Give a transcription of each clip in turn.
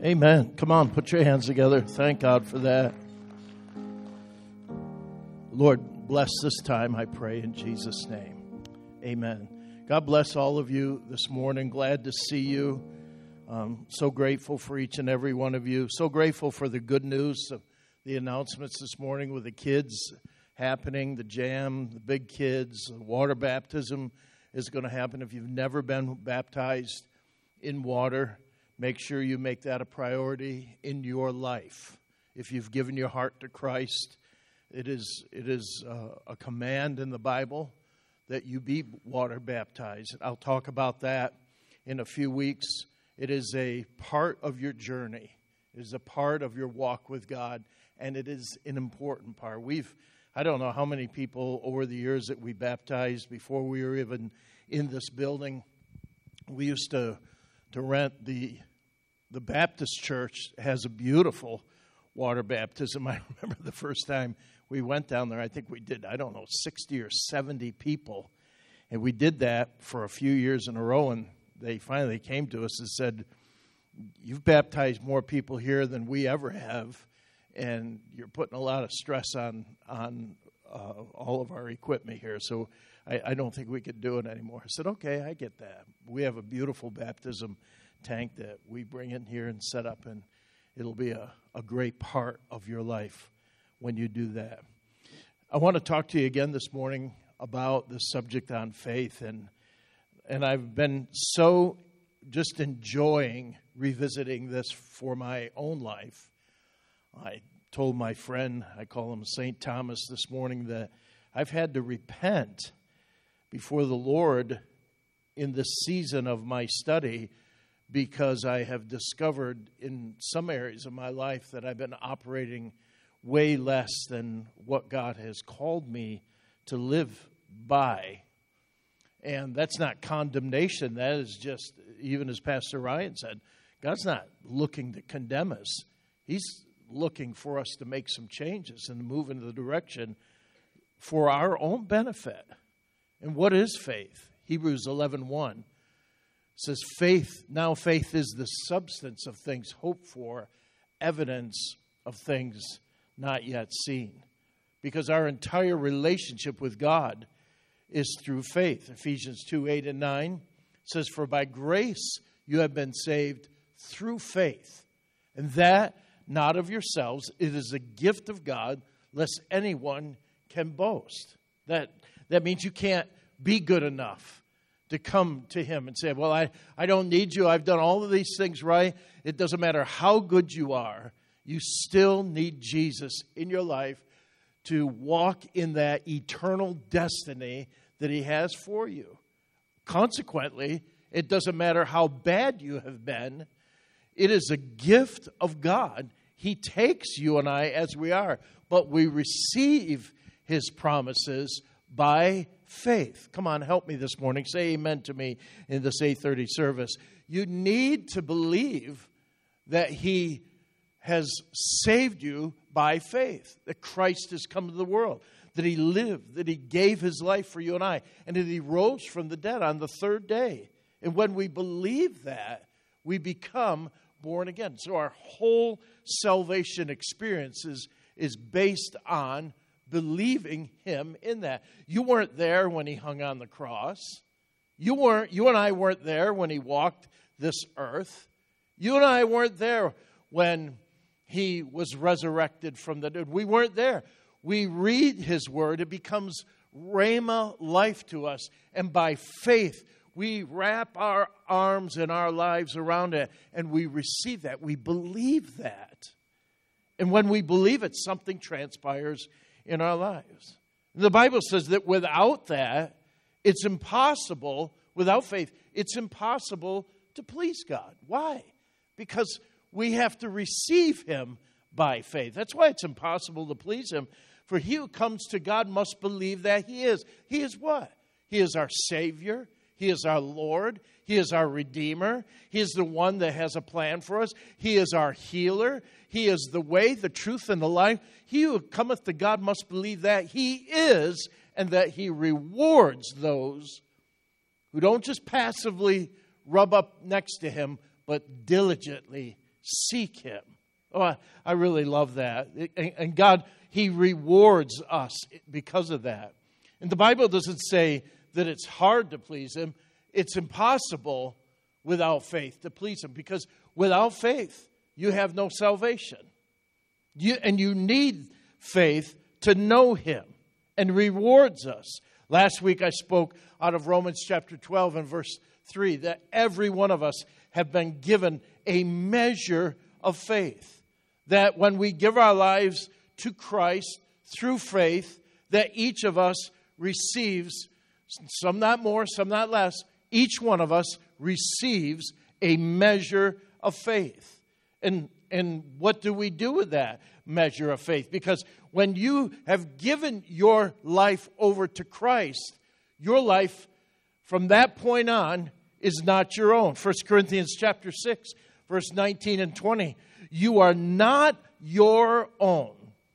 Amen. Come on, put your hands together. Thank God for that. Lord, bless this time, I pray, in Jesus' name. Amen. God bless all of you this morning. Glad to see you. So grateful for each and every one of you. So grateful for the good news of the announcements this morning with the kids happening, the jam, the big kids, the water baptism is going to happen. If you've never been baptized in water, make sure you make that a priority in your life. If you've given your heart to Christ, it is a command in the Bible that you be water baptized. I'll talk about that in a few weeks. It is a part of your journey. It is a part of your walk with God, and it is an important part. I don't know how many people over the years that we baptized before we were even in this building. We used to rent the Baptist church has a beautiful water baptism. I remember the first time we went down there, I think we did, 60 or 70 people. And we did that for a few years in a row, and they finally came to us and said, "You've baptized more people here than we ever have, and you're putting a lot of stress on all of our equipment here, so I don't think we could do it anymore." I said, "Okay, I get that. We have a beautiful baptism tank that we bring in here and set up, and it'll be a great part of your life when you do that." I want to talk to you again this morning about the subject on faith, and I've been so just enjoying revisiting this for my own life. I told my friend, I call him St. Thomas this morning, that I've had to repent before the Lord in this season of my study because I have discovered in some areas of my life that I've been operating way less than what God has called me to live by. And that's not condemnation. That is just, even as Pastor Ryan said, God's not looking to condemn us. He's looking for us to make some changes and move in the direction for our own benefit. And what is faith? Hebrews 11:1 says, faith is the substance of things hoped for, evidence of things not yet seen. Because our entire relationship with God is through faith. Ephesians 2:8 and 9 says, "For by grace you have been saved through faith, and that not of yourselves, it is a gift of God, lest anyone can boast." That means you can't be good enough to come to Him and say, "Well, I don't need you. I've done all of these things right." It doesn't matter how good you are. You still need Jesus in your life to walk in that eternal destiny that He has for you. Consequently, it doesn't matter how bad you have been. It is a gift of God. He takes you and I as we are, but we receive His promises by faith. Come on, help me this morning. Say amen to me in this 8:30 service. You need to believe that He has saved you by faith, that Christ has come to the world, that He lived, that He gave His life for you and I, and that He rose from the dead on the third day. And when we believe that, we become born again. So our whole salvation experience is based on believing Him in that. You weren't there when He hung on the cross. You and I weren't there when He walked this earth. You and I weren't there when He was resurrected from the dead. We weren't there. We read His word. It becomes Rhema life to us. And by faith, we wrap our arms and our lives around it. And we receive that. We believe that. And when we believe it, something transpires in our lives. The Bible says that without that, it's impossible, without faith, it's impossible to please God. Why? Because we have to receive Him by faith. That's why it's impossible to please Him. For he who comes to God must believe that He is. He is what? He is our Savior. He is our Lord. He is our Redeemer. He is the one that has a plan for us. He is our healer. He is the way, the truth, and the life. He who cometh to God must believe that He is, and that He rewards those who don't just passively rub up next to Him, but diligently seek Him. Oh, I really love that. And God, He rewards us because of that. And the Bible doesn't say that it's hard to please Him. It's impossible without faith to please Him, because without faith, you have no salvation. You need faith to know Him, and rewards us. Last week I spoke out of Romans chapter 12 and verse 3 that every one of us have been given a measure of faith. That when we give our lives to Christ through faith, that each of us receives, some not more, some not less, each one of us receives a measure of faith. And what do we do with that measure of faith? Because when you have given your life over to Christ, your life from that point on is not your own. 1 Corinthians chapter 6, verse 19 and 20. You are not your own.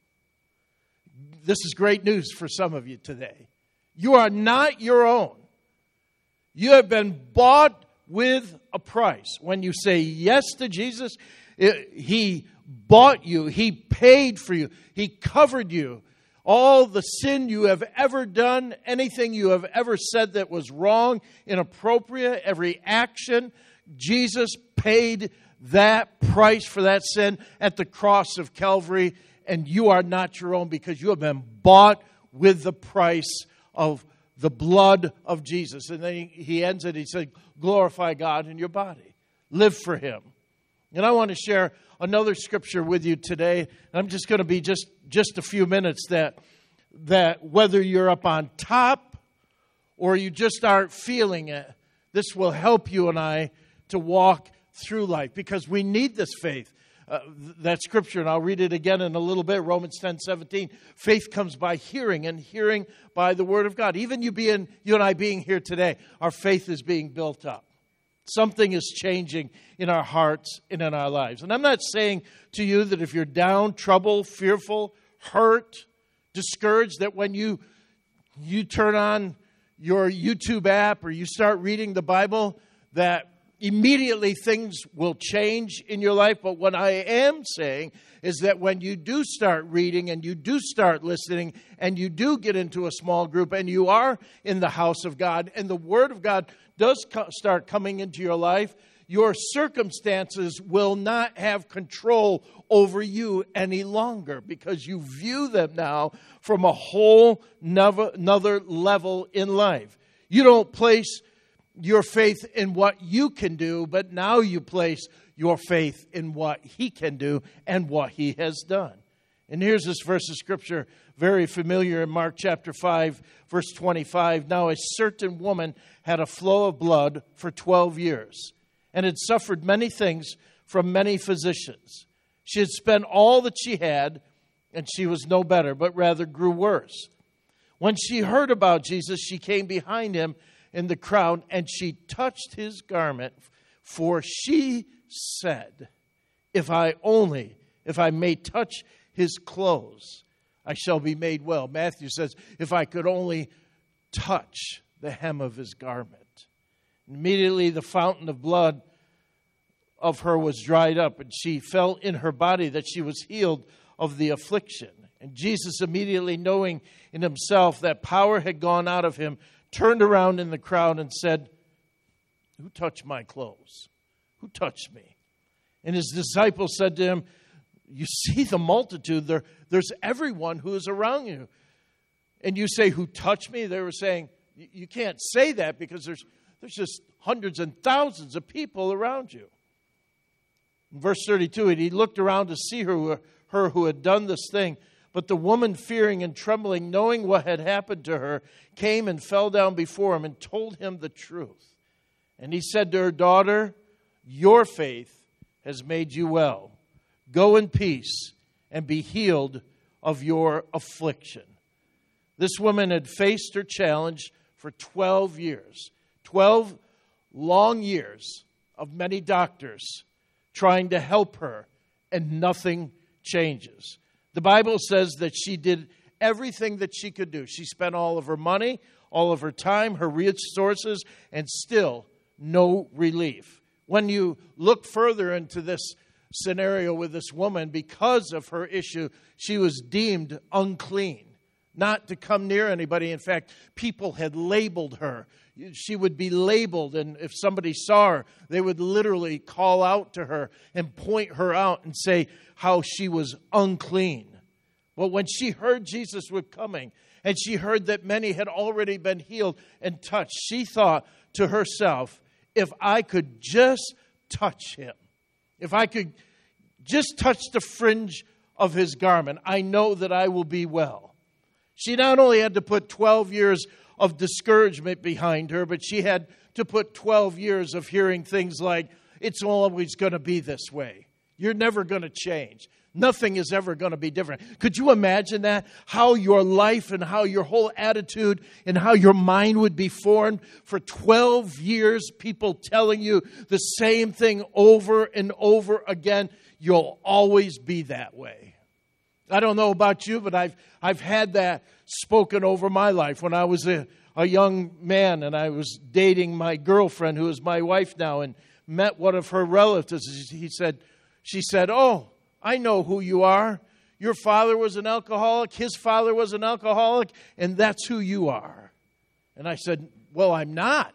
This is great news for some of you today. You are not your own. You have been bought with a price. When you say yes to Jesus, He bought you. He paid for you. He covered you. All the sin you have ever done, anything you have ever said that was wrong, inappropriate, every action, Jesus paid that price for that sin at the cross of Calvary, and you are not your own because you have been bought with the price of the blood of Jesus. And then he ends it, he said, glorify God in your body. Live for Him. And I want to share another scripture with you today. I'm just going to be just a few minutes that whether you're up on top or you just aren't feeling it, this will help you and I to walk through life, because we need this faith. That scripture, and I'll read it again in a little bit, Romans 10:17. Faith comes by hearing, and hearing by the Word of God. Even you and I being here today, our faith is being built up. Something is changing in our hearts and in our lives. And I'm not saying to you that if you're down, troubled, fearful, hurt, discouraged, that when you turn on your YouTube app or you start reading the Bible, that immediately things will change in your life. But what I am saying is that when you do start reading and you do start listening and you do get into a small group and you are in the house of God and the Word of God does start coming into your life, your circumstances will not have control over you any longer, because you view them now from a whole another level in life. You don't place your faith in what you can do, but now you place your faith in what He can do and what He has done. And here's this verse of Scripture, very familiar in Mark chapter 5, verse 25. Now a certain woman had a flow of blood for 12 years and had suffered many things from many physicians. She had spent all that she had, and she was no better, but rather grew worse. When she heard about Jesus, she came behind Him in the crowd, and she touched His garment, for she said, if I may touch His clothes, I shall be made well. Matthew says, if I could only touch the hem of His garment. Immediately the fountain of blood of her was dried up, and she felt in her body that she was healed of the affliction. And Jesus, immediately knowing in Himself that power had gone out of Him, turned around in the crowd and said, who touched my clothes? Who touched me? And His disciples said to Him, you see the multitude, there's everyone who is around you. And you say, who touched me? They were saying, you can't say that because there's just hundreds and thousands of people around you. In verse 32, and He looked around to see her who had done this thing. But the woman, fearing and trembling, knowing what had happened to her, came and fell down before Him and told Him the truth. And He said to her, daughter, your faith has made you well. Go in peace and be healed of your affliction. This woman had faced her challenge for 12 years. 12 long years of many doctors trying to help her, and nothing changes. The Bible says that she did everything that she could do. She spent all of her money, all of her time, her resources, and still no relief. When you look further into this scenario with this woman. Because of her issue, she was deemed unclean, not to come near anybody. In fact, people had labeled her. She would be labeled, and if somebody saw her, they would literally call out to her and point her out and say how she was unclean. Well, when she heard Jesus was coming, and she heard that many had already been healed and touched, she thought to herself, if I could just touch him, if I could just touch the fringe of his garment, I know that I will be well. She not only had to put 12 years of discouragement behind her, but she had to put 12 years of hearing things like, it's always going to be this way. You're never going to change. Nothing is ever going to be different. Could you imagine that? How your life and how your whole attitude and how your mind would be formed for 12 years, people telling you the same thing over and over again. You'll always be that way. I don't know about you, but I've had that spoken over my life. When I was a young man and I was dating my girlfriend, who is my wife now, and met one of her relatives, she said, oh, I know who you are. Your father was an alcoholic, his father was an alcoholic, and that's who you are. And I said, well, I'm not.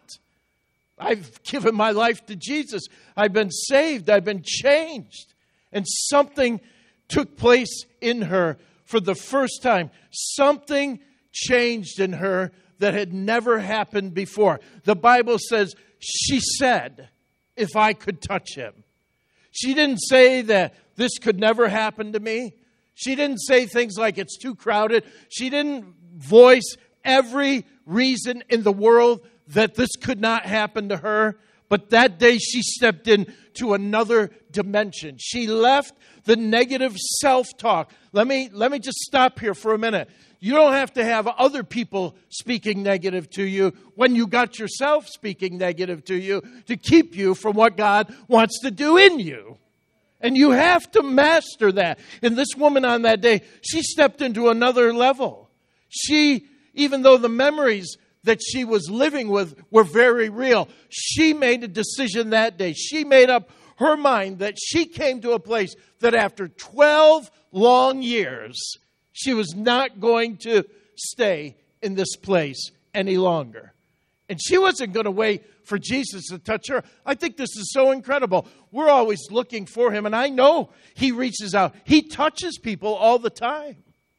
I've given my life to Jesus. I've been saved. I've been changed. And something took place in her for the first time. Something changed in her that had never happened before. The Bible says, she said, if I could touch him. She didn't say that this could never happen to me. She didn't say things like it's too crowded. She didn't voice every reason in the world that this could not happen to her. But that day she stepped into another dimension. She left the negative self-talk. Let me just stop here for a minute. You don't have to have other people speaking negative to you when you got yourself speaking negative to you to keep you from what God wants to do in you. And you have to master that. And this woman on that day, she stepped into another level. She, even though the memories that she was living with were very real, she made a decision that day. She made up her mind that she came to a place that after 12 long years, she was not going to stay in this place any longer. And she wasn't going to wait for Jesus to touch her. I think this is so incredible. We're always looking for him, and I know he reaches out. He touches people all the time.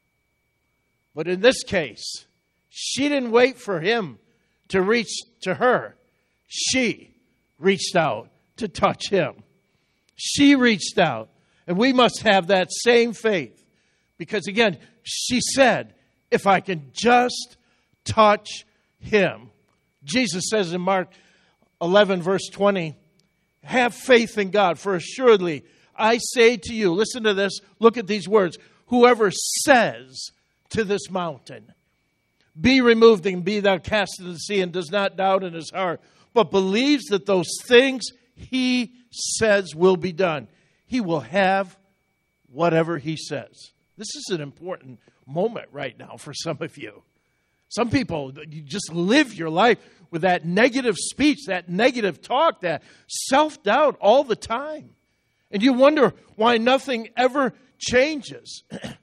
But in this case, she didn't wait for him to reach to her. She reached out to touch him. She reached out. And we must have that same faith. Because again, she said, if I can just touch him. Jesus says in Mark 11, verse 20, have faith in God, for assuredly I say to you, listen to this, look at these words, whoever says to this mountain, be removed and be thou cast into the sea, and does not doubt in his heart, but believes that those things he says will be done, he will have whatever he says. This is an important moment right now for some of you. Some people, you just live your life with that negative speech, that negative talk, that self-doubt all the time. And you wonder why nothing ever changes.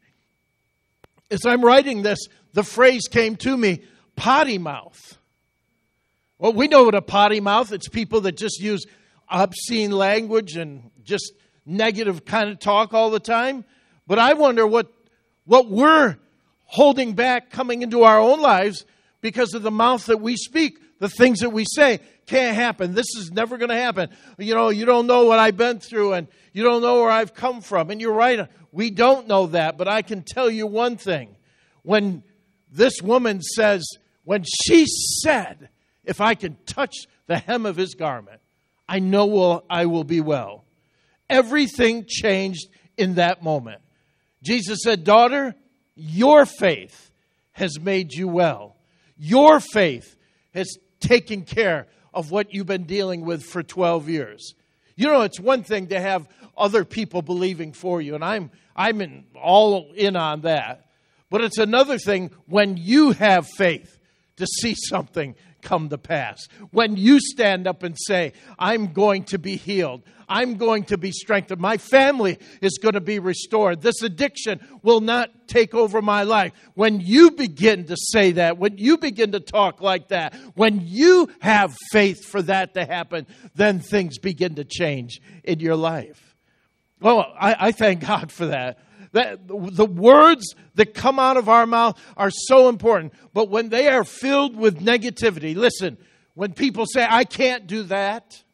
As I'm writing this, the phrase came to me, potty mouth. Well, we know what a potty mouth, it's people that just use obscene language and just negative kind of talk all the time. But I wonder what we're holding back coming into our own lives because of the mouth that we speak. The things that we say can't happen. This is never going to happen. You know, you don't know what I've been through and you don't know where I've come from. And you're right. We don't know that. But I can tell you one thing. When this woman says, when she said, if I can touch the hem of his garment, I know I will be well. Everything changed in that moment. Jesus said, daughter, your faith has made you well. Your faith has taken care of what you've been dealing with for 12 years. You know, it's one thing to have other people believing for you, and I'm all in on that. But it's another thing when you have faith to see something come to pass. When you stand up and say, I'm going to be healed. I'm going to be strengthened. My family is going to be restored. This addiction will not take over my life. When you begin to say that, when you begin to talk like that, when you have faith for that to happen, then things begin to change in your life. Oh, I thank God for that. That the words that come out of our mouth are so important. But when they are filled with negativity, listen, when people say, I can't do that,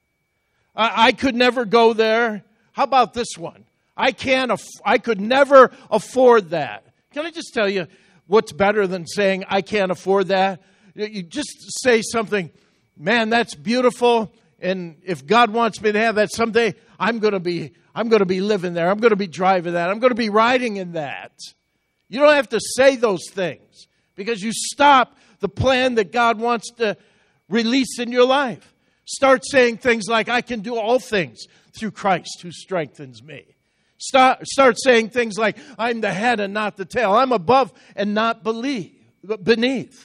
I could never go there. How about this one? I could never afford that. Can I just tell you what's better than saying, I can't afford that? You just say something, man, that's beautiful. And if God wants me to have that someday, I'm going to be living there. I'm going to be driving that. I'm going to be riding in that. You don't have to say those things because you stop the plan that God wants to release in your life. Start saying things like, I can do all things through Christ who strengthens me. Start saying things like, I'm the head and not the tail. I'm above and not beneath.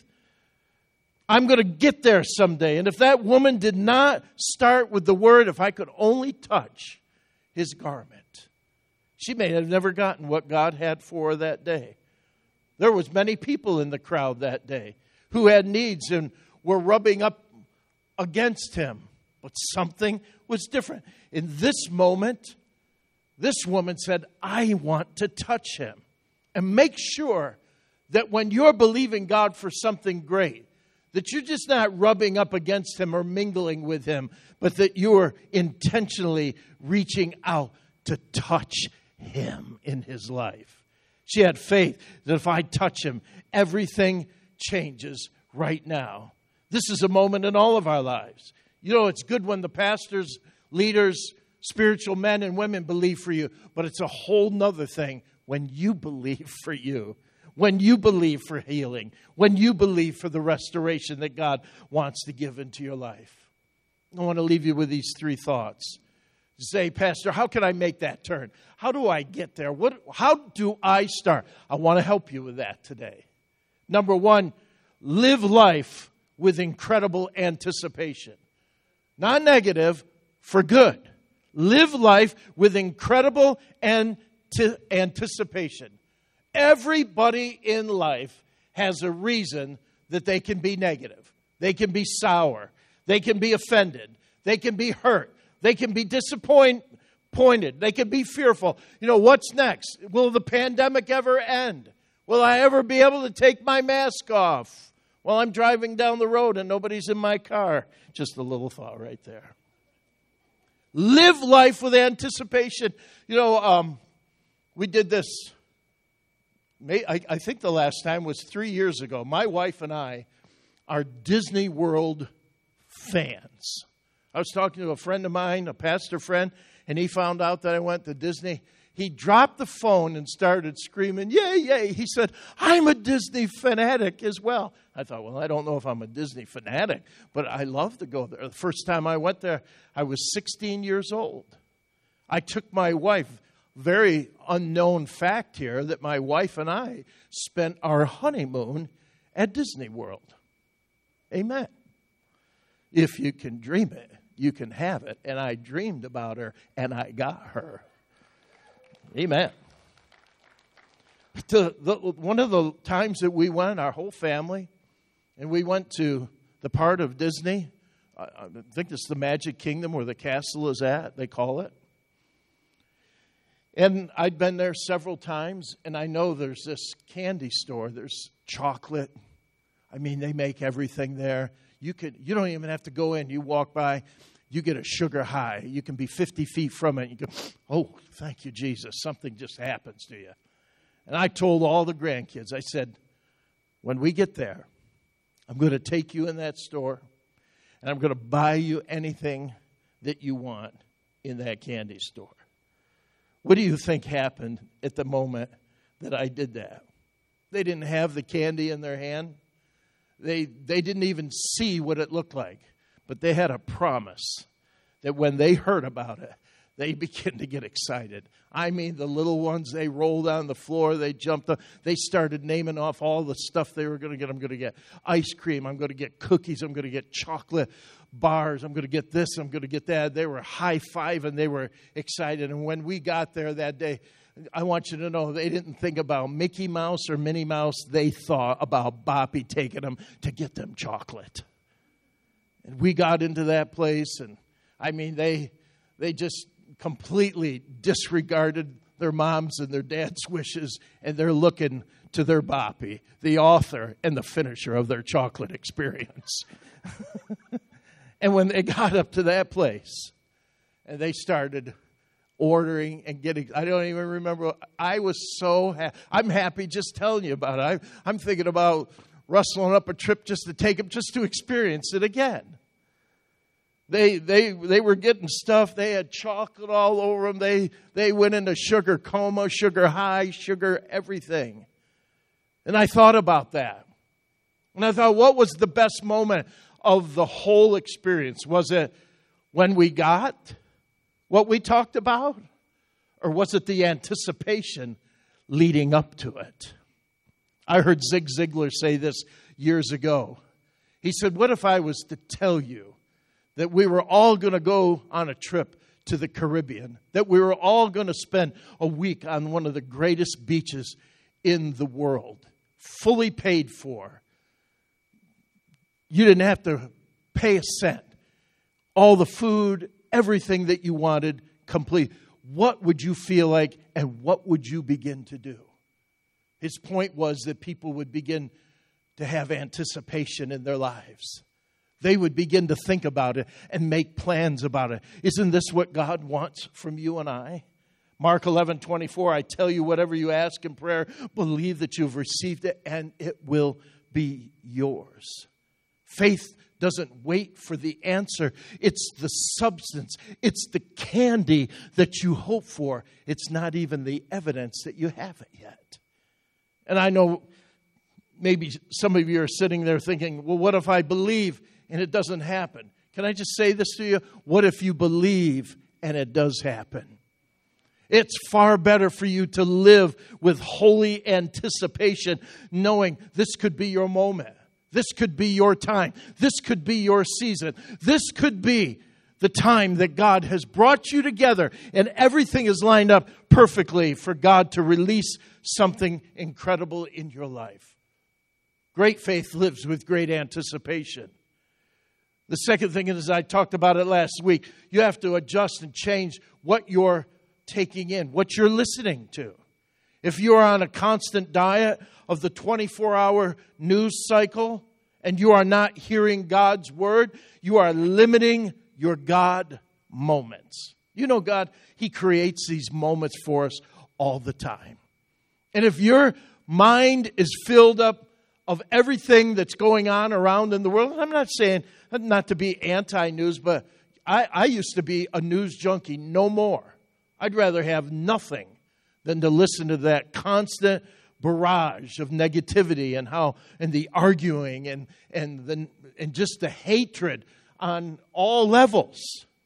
I'm going to get there someday. And if that woman did not start with the word, if I could only touch his garment, she may have never gotten what God had for her that day. There was many people in the crowd that day who had needs and were rubbing up against him. But something was different. In this moment, this woman said, I want to touch him. And make sure that when you're believing God for something great, that you're just not rubbing up against him or mingling with him, but that you're intentionally reaching out to touch him in his life. She had faith that if I touch him, everything changes right now. This is a moment in all of our lives. You know, it's good when the pastors, leaders, spiritual men and women believe for you, but it's a whole nother thing when you believe for you. When you believe for healing, when you believe for the restoration that God wants to give into your life. I want to leave you with these three thoughts. Say, Pastor, how can I make that turn? How do I get there? How do I start? I want to help you with that today. Number one, live life with incredible anticipation. Not negative, for good. Live life with incredible anticipation. Everybody in life has a reason that they can be negative. They can be sour. They can be offended. They can be hurt. They can be disappointed. They can be fearful. You know, what's next? Will the pandemic ever end? Will I ever be able to take my mask off while I'm driving down the road and nobody's in my car? Just a little thought right there. Live life with anticipation. You know, we did this. I think the last time was 3 years ago. My wife and I are Disney World fans. I was talking to a friend of mine, a pastor friend, and he found out that I went to Disney. He dropped the phone and started screaming, yay, yay. He said, I'm a Disney fanatic as well. I thought, well, I don't know if I'm a Disney fanatic, but I love to go there. The first time I went there, I was 16 years old. I took my wife. Very unknown fact here that my wife and I spent our honeymoon at Disney World. Amen. If you can dream it, you can have it. And I dreamed about her, and I got her. Amen. One of the times that we went, our whole family, and we went to the part of Disney, I think it's the Magic Kingdom where the castle is at, they call it. And I'd been there several times, and I know there's this candy store. There's chocolate. I mean, they make everything there. You don't even have to go in. You walk by, you get a sugar high. You can be 50 feet from it. You go, oh, thank you, Jesus. Something just happens to you. And I told all the grandkids, I said, when we get there, I'm going to take you in that store, and I'm going to buy you anything that you want in that candy store. What do you think happened at the moment that I did that? They didn't have the candy in their hand. They didn't even see what it looked like. But they had a promise that when they heard about it, they begin to get excited. I mean, the little ones, they rolled on the floor, they jumped up, they started naming off all the stuff they were going to get. I'm going to get ice cream, I'm going to get cookies, I'm going to get chocolate bars, I'm going to get this, I'm going to get that. They were high-fiving, they were excited. And when we got there that day, I want you to know they didn't think about Mickey Mouse or Minnie Mouse. They thought about Boppy taking them to get them chocolate. And we got into that place, and I mean, they just completely disregarded their mom's and their dad's wishes, and they're looking to their Boppy, the author and the finisher of their chocolate experience. And when they got up to that place, and they started ordering and getting, I don't even remember, I was so happy. I'm happy just telling you about it. I'm thinking about rustling up a trip just to take them, just to experience it again. They were getting stuff. They had chocolate all over them. They went into sugar coma, sugar high, sugar everything. And I thought about that. And I thought, what was the best moment of the whole experience? Was it when we got what we talked about? Or was it the anticipation leading up to it? I heard Zig Ziglar say this years ago. He said, what if I was to tell you that we were all going to go on a trip to the Caribbean, that we were all going to spend a week on one of the greatest beaches in the world, fully paid for. You didn't have to pay a cent. All the food, everything that you wanted, complete. What would you feel like, and what would you begin to do? His point was that people would begin to have anticipation in their lives. They would begin to think about it and make plans about it. Isn't this what God wants from you and I? Mark 11:24, I tell you, whatever you ask in prayer, believe that you've received it and it will be yours. Faith doesn't wait for the answer. It's the substance. It's the candy that you hope for. It's not even the evidence that you have it yet. And I know maybe some of you are sitting there thinking, well, what if I believe and it doesn't happen? Can I just say this to you? What if you believe and it does happen? It's far better for you to live with holy anticipation, knowing this could be your moment. This could be your time. This could be your season. This could be the time that God has brought you together and everything is lined up perfectly for God to release something incredible in your life. Great faith lives with great anticipation. The second thing is, I talked about it last week, you have to adjust and change what you're taking in, what you're listening to. If you're on a constant diet of the 24-hour news cycle and you are not hearing God's word, you are limiting your God moments. You know, God, He creates these moments for us all the time. And if your mind is filled up of everything that's going on around in the world, and I'm not saying not to be anti-news, but I used to be a news junkie, no more. I'd rather have nothing than to listen to that constant barrage of negativity and the arguing and just the hatred on all levels.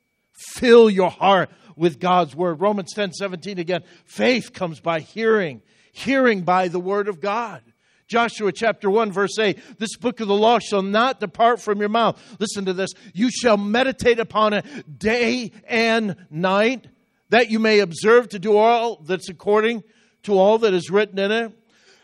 Fill your heart with God's word. Romans 10:17 again. Faith comes by hearing, hearing by the word of God. Joshua chapter 1 verse 8, this book of the law shall not depart from your mouth. Listen to this. You shall meditate upon it day and night, that you may observe to do all that's according to all that is written in it.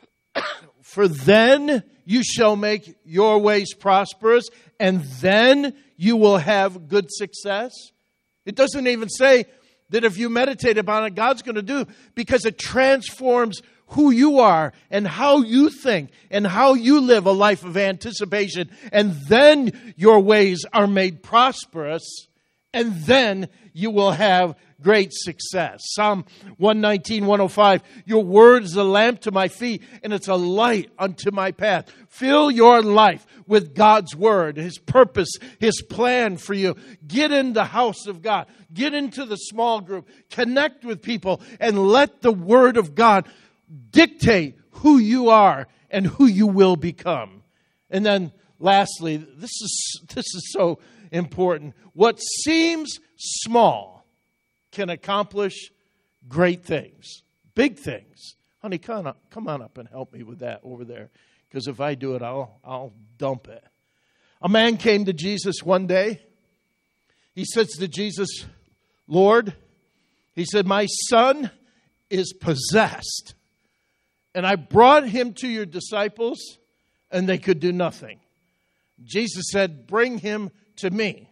For then you shall make your ways prosperous, and then you will have good success. It doesn't even say that if you meditate upon it, God's going to do, because it transforms who you are and how you think and how you live a life of anticipation. And then your ways are made prosperous, and then you will have great success. Psalm 119:105, your word is a lamp to my feet and it's a light unto my path. Fill your life with God's word, His purpose, His plan for you. Get in the house of God. Get into the small group. Connect with people and let the word of God dictate who you are and who you will become. And then lastly, this is so important. What seems small can accomplish great things, big things. Honey, come on up and help me with that over there. Because if I do it, I'll dump it. A man came to Jesus one day. He says to Jesus, Lord, he said, my son is possessed. And I brought him to your disciples, and they could do nothing. Jesus said, bring him to me.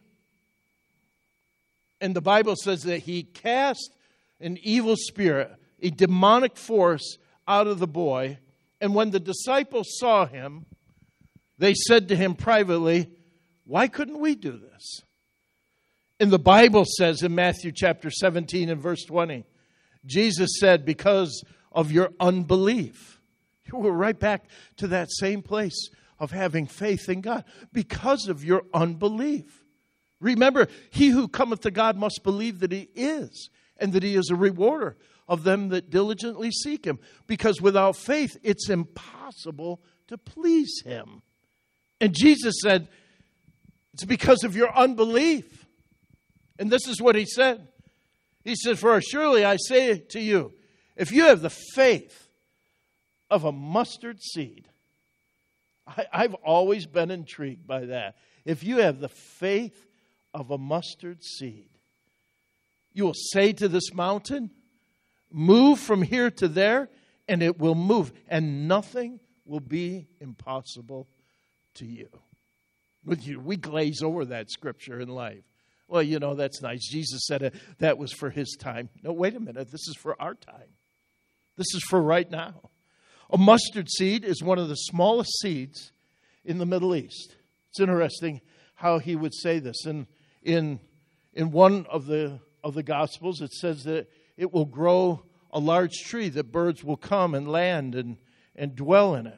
And the Bible says that he cast an evil spirit, a demonic force, out of the boy. And when the disciples saw him, they said to him privately, why couldn't we do this? And the Bible says in Matthew chapter 17 and verse 20, Jesus said, because of your unbelief. We're right back to that same place of having faith in God. Because of your unbelief. Remember, he who cometh to God must believe that he is, and that he is a rewarder of them that diligently seek him. Because without faith, it's impossible to please him. And Jesus said, it's because of your unbelief. And this is what he said. He said, for surely I say to you, if you have the faith of a mustard seed, I've always been intrigued by that. If you have the faith of a mustard seed, you will say to this mountain, move from here to there, and it will move, and nothing will be impossible to you. We glaze over that scripture in life. Well, you know, that's nice. Jesus said that was for his time. No, wait a minute. This is for our time. This is for right now. A mustard seed is one of the smallest seeds in the Middle East. It's interesting how he would say this. In one of the Gospels, it says that it will grow a large tree, that birds will come and land and dwell in it.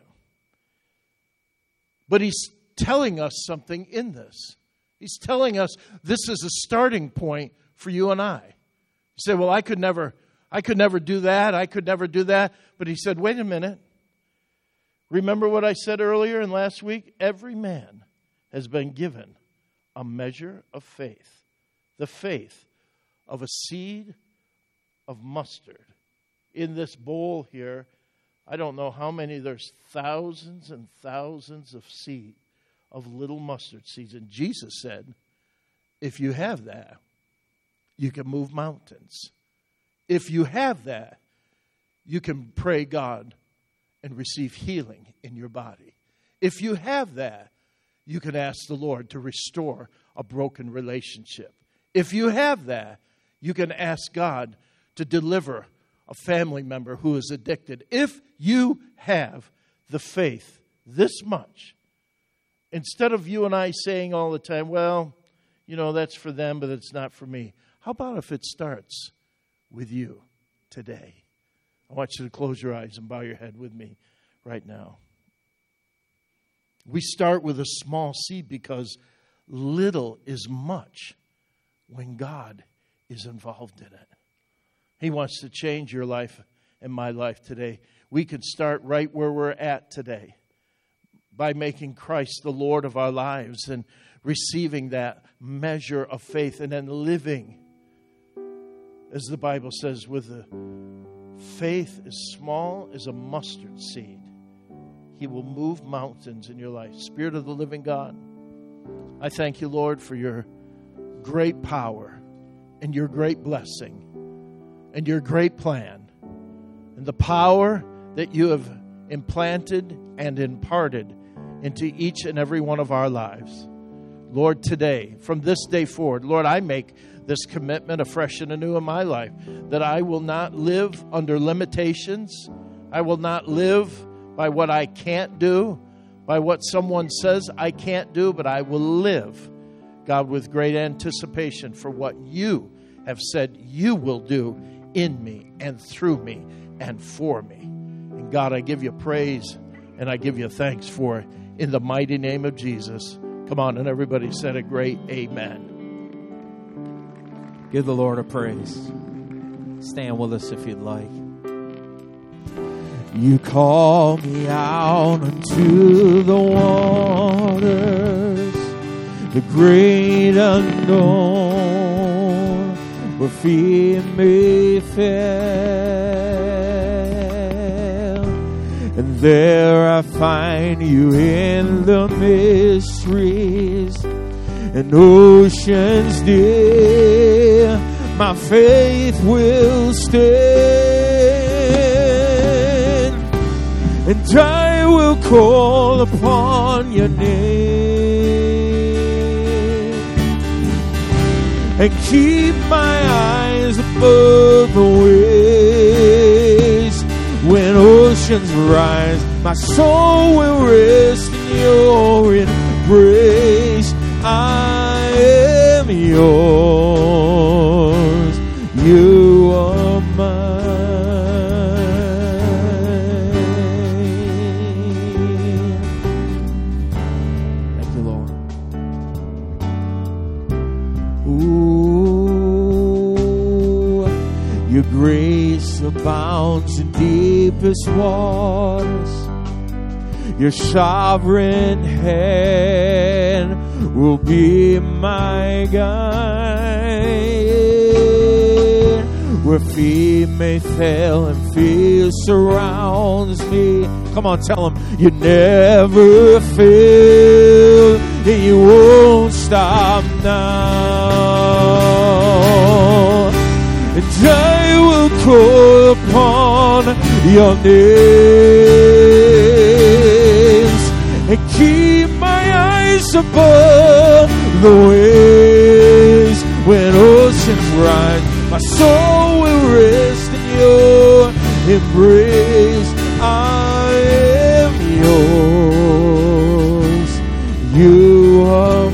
But he's telling us something in this. He's telling us this is a starting point for you and I. You say, well, I could never do that. I could never do that. But he said, wait a minute. Remember what I said earlier and last week? Every man has been given a measure of faith. The faith of a seed of mustard. In this bowl here, I don't know how many, there's thousands and thousands of seed, of little mustard seeds. And Jesus said, if you have that, you can move mountains. If you have that, you can pray God and receive healing in your body. If you have that, you can ask the Lord to restore a broken relationship. If you have that, you can ask God to deliver a family member who is addicted. If you have the faith this much, instead of you and I saying all the time, well, you know, that's for them, but it's not for me. How about if it starts with you today? I want you to close your eyes and bow your head with me right now. We start with a small seed because little is much when God is involved in it. He wants to change your life and my life today. We can start right where we're at today by making Christ the Lord of our lives and receiving that measure of faith and then living, as the Bible says, with the faith as small as a mustard seed. He will move mountains in your life. Spirit of the living God, I thank you, Lord, for your great power and your great blessing and your great plan and the power that you have implanted and imparted into each and every one of our lives. Lord, today, from this day forward, Lord, I make this commitment afresh and anew in my life that I will not live under limitations. I will not live by what I can't do, by what someone says I can't do, but I will live, God, with great anticipation for what you have said you will do in me and through me and for me. And God, I give you praise and I give you thanks for it in the mighty name of Jesus. Come on, and everybody said a great amen. Give the Lord a praise. Stand with us if you'd like. You call me out into the waters, the great unknown, where feet may fail. And there I find you in the mysteries and oceans dear. My faith will stand, and I will call upon your name, and keep my eyes above the waves. When oceans rise, my soul will rest in your embrace. I am yours, you are mine. Thank you, Lord. Ooh, your grace abounds in deepest waters. Your sovereign hand will be my guide. Where feet may fail and fear surrounds me. Come on, tell them you never fail and you won't stop now. And I will call upon your names and keep my eyes above the waves. When oceans rise, my soul will rest in your embrace. I am yours, you are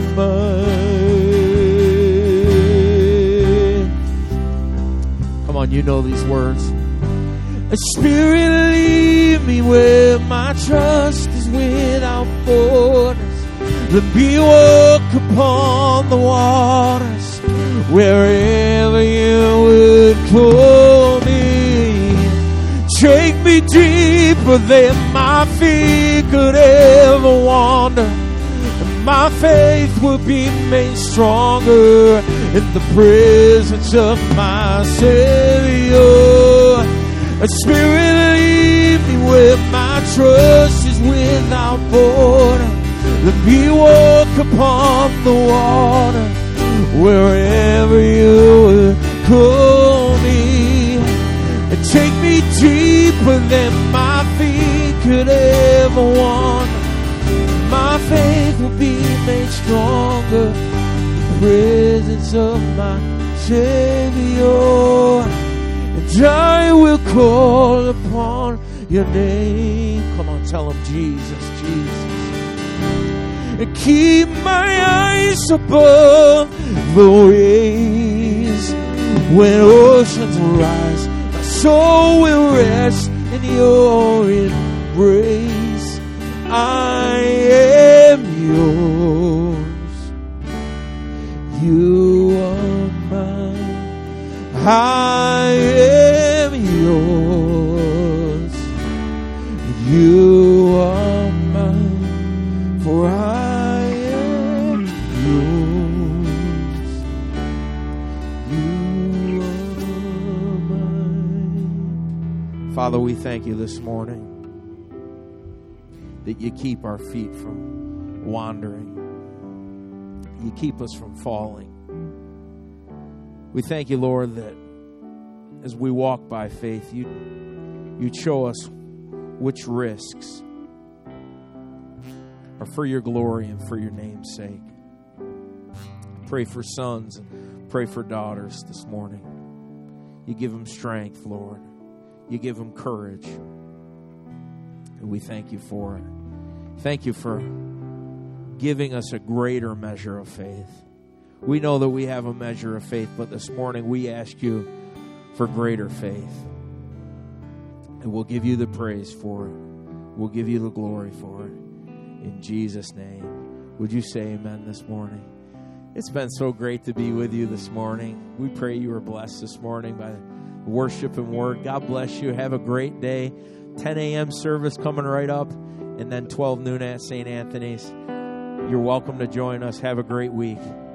mine. Come on, you know these words. A Spirit, lead me where my trust is without borders. Let me walk upon the waters wherever you would call me. Take me deeper than my feet could ever wander. And my faith will be made stronger in the presence of my Savior. A Spirit, lead me where my trust is without border. Let me walk upon the water wherever you will call me. And take me deeper than my feet could ever wander. My faith will be made stronger in the presence of my Savior. And I will call upon your name. Come on, tell him Jesus, Jesus. And keep my eyes above the waves. When oceans rise, my soul will rest in your embrace. I am yours, you are mine. I am yours, you are mine. For I am yours, you are mine. Father, we thank you this morning that you keep our feet from wandering. You keep us from falling. We thank you, Lord, that as we walk by faith, you'd show us which risks are for your glory and for your name's sake. Pray for sons and pray for daughters this morning. You give them strength, Lord. You give them courage. And we thank you for it. Thank you for giving us a greater measure of faith. We know that we have a measure of faith, but this morning we ask you for greater faith. And we'll give you the praise for it. We'll give you the glory for it. In Jesus' name. Would you say amen this morning? It's been so great to be with you this morning. We pray you were blessed this morning by worship and word. God bless you. Have a great day. 10 a.m. service coming right up, and then 12 noon at St. Anthony's. You're welcome to join us. Have a great week.